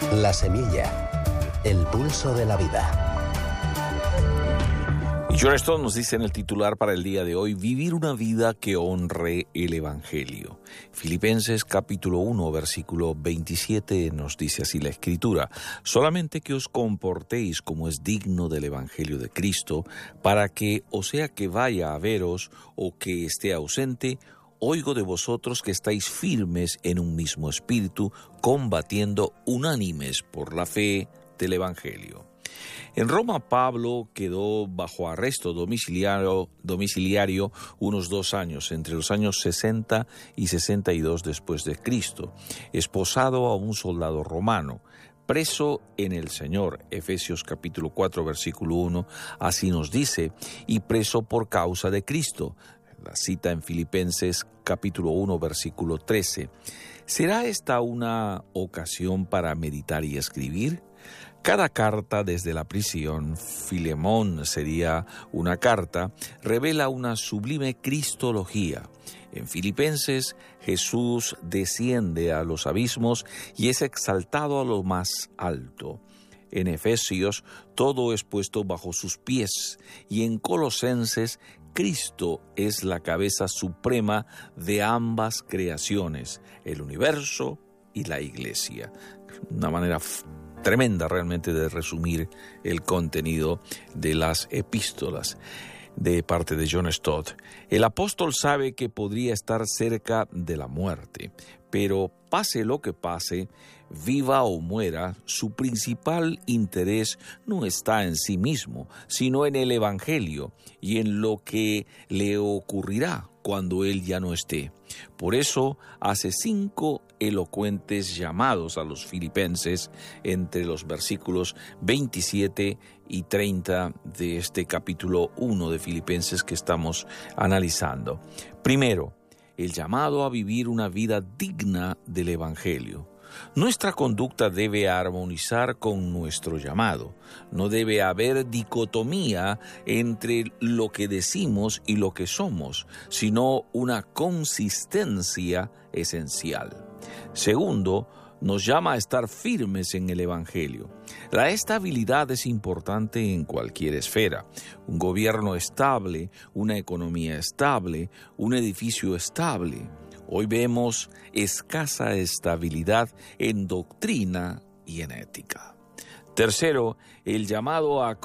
La Semilla, el pulso de la vida. Y John Stott nos dice en el titular para el día de hoy: vivir una vida que honre el Evangelio. Filipenses capítulo 1, versículo 27 nos dice así la Escritura: solamente que os comportéis como es digno del Evangelio de Cristo, para que, o sea que vaya a veros o que esté ausente, oigo de vosotros que estáis firmes en un mismo espíritu, combatiendo unánimes por la fe del Evangelio. En Roma, Pablo quedó bajo arresto domiciliario unos 2 años, entre los años 60 y 62 después de Cristo, esposado a un soldado romano, preso en el Señor. Efesios capítulo 4, versículo 1, así nos dice, y preso por causa de Cristo. La cita en Filipenses capítulo 1, versículo 13. ¿Será esta una ocasión para meditar y escribir? Cada carta desde la prisión, Filemón sería una carta, revela una sublime cristología. En Filipenses, Jesús desciende a los abismos y es exaltado a lo más alto. En Efesios, todo es puesto bajo sus pies, y en Colosenses, Cristo es la cabeza suprema de ambas creaciones, el universo y la iglesia. Una manera tremenda realmente de resumir el contenido de las epístolas de parte de John Stott. El apóstol sabe que podría estar cerca de la muerte, pero pase lo que pase, viva o muera, su principal interés no está en sí mismo, sino en el Evangelio y en lo que le ocurrirá cuando él ya no esté. Por eso hace 5 elocuentes llamados a los filipenses entre los versículos 27 y 30 de este capítulo 1 de Filipenses que estamos analizando. Primero, el llamado a vivir una vida digna del Evangelio. Nuestra conducta debe armonizar con nuestro llamado. No debe haber dicotomía entre lo que decimos y lo que somos, sino una consistencia esencial. Segundo, nos llama a estar firmes en el Evangelio. La estabilidad es importante en cualquier esfera. Un gobierno estable, una economía estable, un edificio estable. Hoy vemos escasa estabilidad en doctrina y en ética. Tercero, el llamado a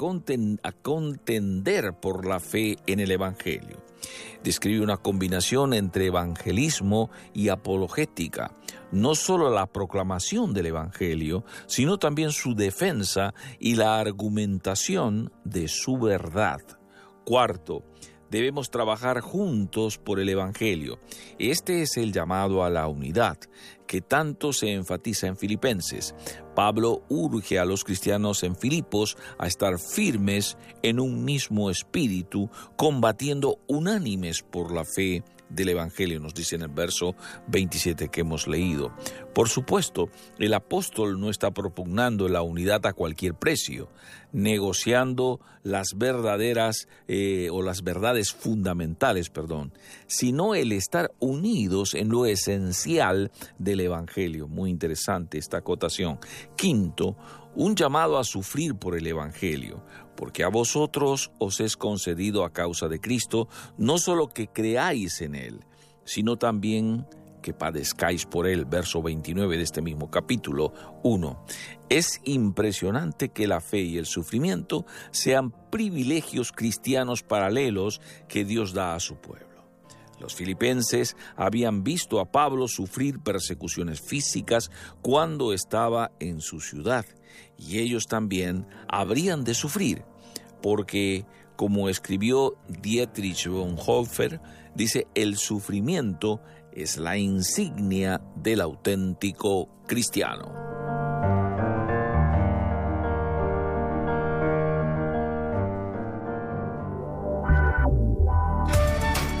contender por la fe en el Evangelio. Describe una combinación entre evangelismo y apologética. No solo la proclamación del Evangelio, sino también su defensa y la argumentación de su verdad. Cuarto, debemos trabajar juntos por el Evangelio. Este es el llamado a la unidad, que tanto se enfatiza en Filipenses. Pablo urge a los cristianos en Filipos a estar firmes en un mismo espíritu, combatiendo unánimes por la fe del Evangelio, nos dice en el verso 27 que hemos leído. Por supuesto, el apóstol no está propugnando la unidad a cualquier precio, negociando las verdaderas o las verdades fundamentales, sino el estar unidos en lo esencial del Evangelio. Muy interesante esta acotación. Quinto, un llamado a sufrir por el Evangelio, porque a vosotros os es concedido a causa de Cristo, no solo que creáis en Él, sino también que padezcáis por Él. Verso 29 de este mismo capítulo 1. Es impresionante que la fe y el sufrimiento sean privilegios cristianos paralelos que Dios da a su pueblo. Los filipenses habían visto a Pablo sufrir persecuciones físicas cuando estaba en su ciudad, y ellos también habrían de sufrir, porque, como escribió Dietrich Bonhoeffer, dice, el sufrimiento es la insignia del auténtico cristiano.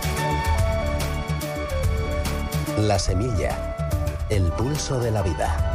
La Semilla, el pulso de la vida.